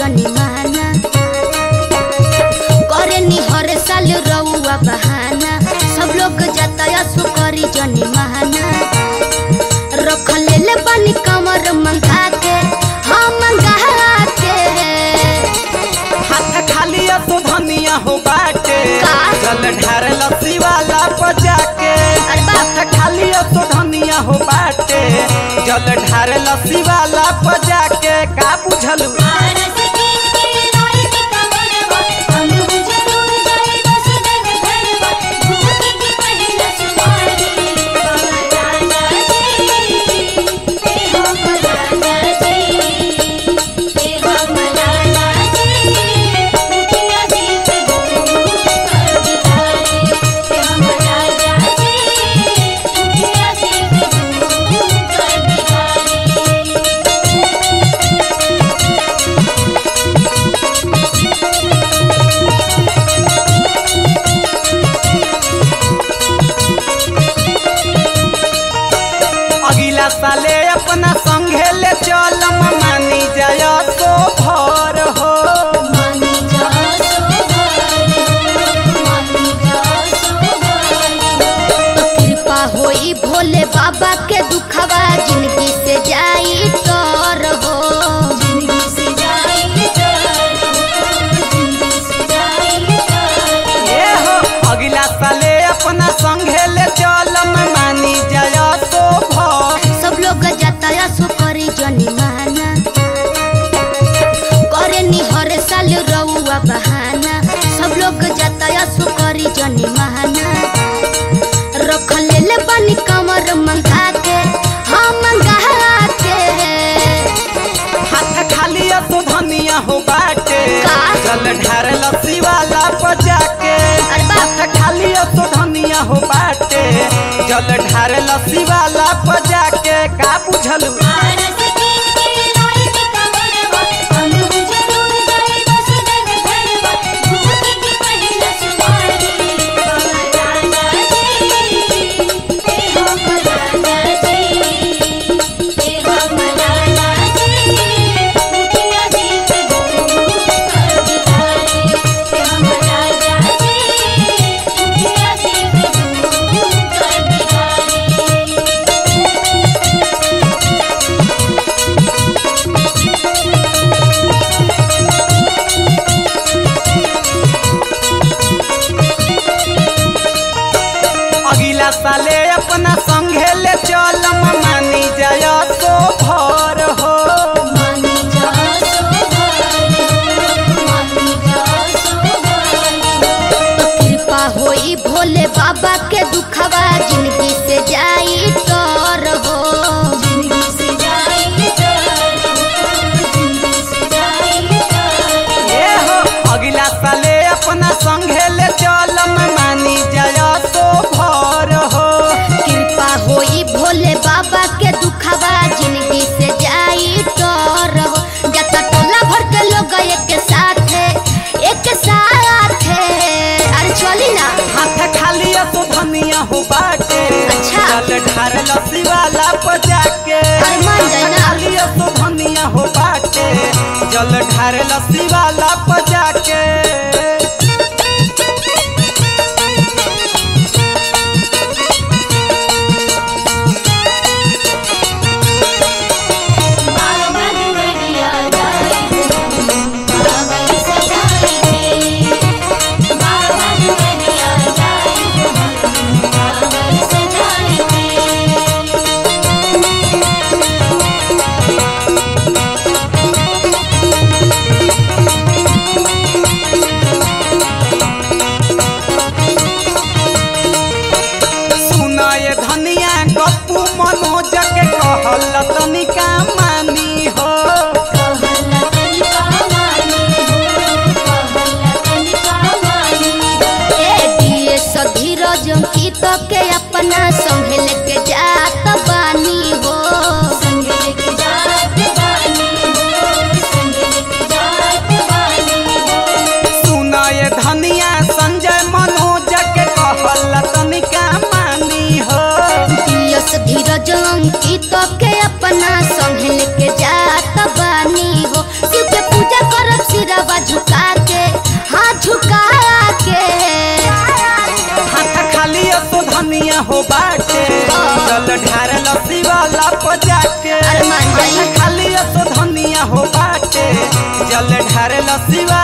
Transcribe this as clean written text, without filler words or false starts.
जनी माना करे नी हर साल रउआ बहाना सब लोग जाता सो करी जनी माना रख ले बनी कमर मंगा के हाँ मंगा के हाथ खाली तो धनिया हो बाटे चल ढार लस्सी वाला बजा के हाथ खाली तो धनिया हो बाटे चल ढार लस्सी वाला बजा के का बुझलू साले अपना संगे ले चलम मानी जाय सो भर हो कृपा होई भोले बाबा के दुखवा जिंदगी से जाई तर हो ये हो अगला साले अपना संगे ले चलम मानी जाय सो भर सब लोग जाता सो करी जनी माना करे नी हर साल रउआ बहाना सब लोग जाता सो करी जनी माना रख ले बनी कमर मंगा के हाँ मंगा के हाथ खाली तो धनिया हो बाटे चल ढार लस्सी वाला बजा के हाथ खाली तो धनिया हो बाटे चल ढार लस्सी वाला बजा के का बुझलू साले अपना संगे ले चलम मानी जाय सो भर हो कृपा होई भोले बाबा के दुखवा जिंदगी से जाई तर हो ये हो अगला साले अपना संगे ले चलम मानी जाय सो भर हो कृपा होई भोले बाबा के दुखवा जिंदगी से जाई तर हो जता टोला भर के लोग एक साथ अरे चली ना हाथ खाली तो धनिया हो बाटे अच्छा चल ढार लस्सी वाला बजा के मान जाए ना खाली तो धनिया हो बाटे चल ढार लस्सी वाला बजा के हो बाटे जल ढारल शिवाला पजा के अरे मान जाई। खाली असो धनिया हो बाटे जल ढारल शिवा